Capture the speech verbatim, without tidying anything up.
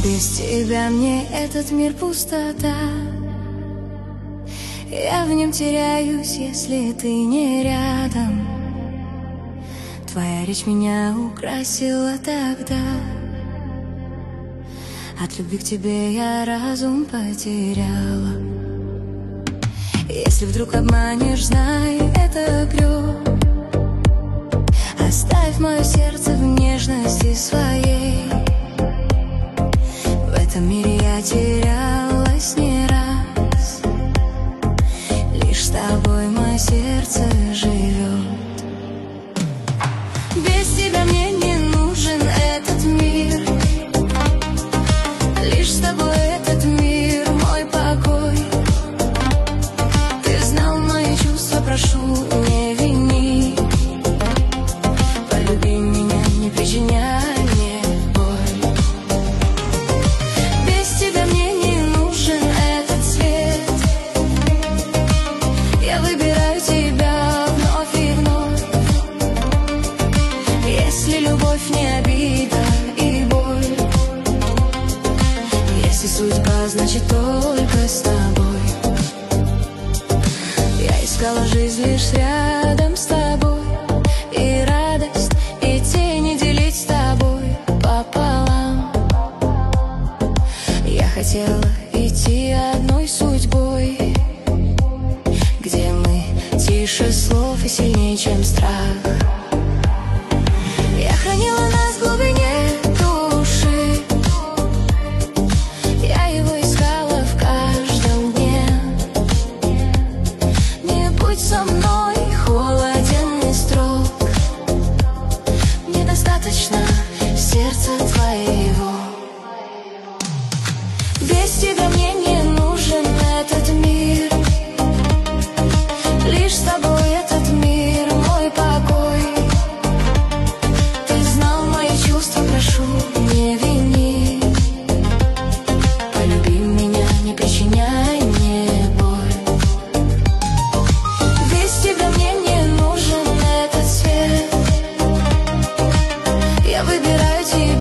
Без тебя мне этот мир пустота. Я в нем теряюсь, если ты не рядом. Твоя речь меня украсила тогда. От любви к тебе я разум потеряла. Если вдруг обманешь, знай, это грех. Оставь мое сердце в нежности своей. В этом мире я терялась не раз. Лишь с тобой мое сердце живет. Без тебя мне не нужен этот мир. Лишь с тобой этот мир мой покой. Ты знал мои чувства, прошу, не вини. Полюби меня, не причиняй мне боль. Без тебя мне не нужен этот свет. Я выбираю тебя вновь и вновь. Если любовь не обида и боль, если судьба, значит только с тобой. Я искала жизнь лишь рядом с тобой. И радость, и тени делить с тобой пополам. Я хотела идти одной судьбой, где мы тише слов и сильнее, чем страх. Я хранила нас в глубине души. Я его искала в каждом дне. Не будь со мной холоден и строг. Мне достаточно сердца твоего.